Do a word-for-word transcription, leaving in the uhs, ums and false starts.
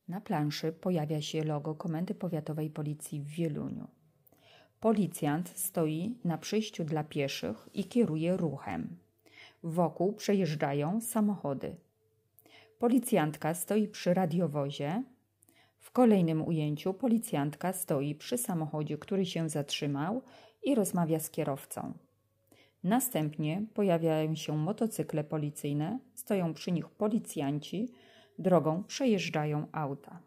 Na planszy pojawia się logo Komendy Powiatowej Policji w Wieluniu. Policjant stoi na przejściu dla pieszych i kieruje ruchem. Wokół przejeżdżają samochody. Policjantka stoi przy radiowozie. W kolejnym ujęciu policjantka stoi przy samochodzie, który się zatrzymał i rozmawia z kierowcą. Następnie pojawiają się motocykle policyjne, stoją przy nich policjanci, drogą przejeżdżają auta.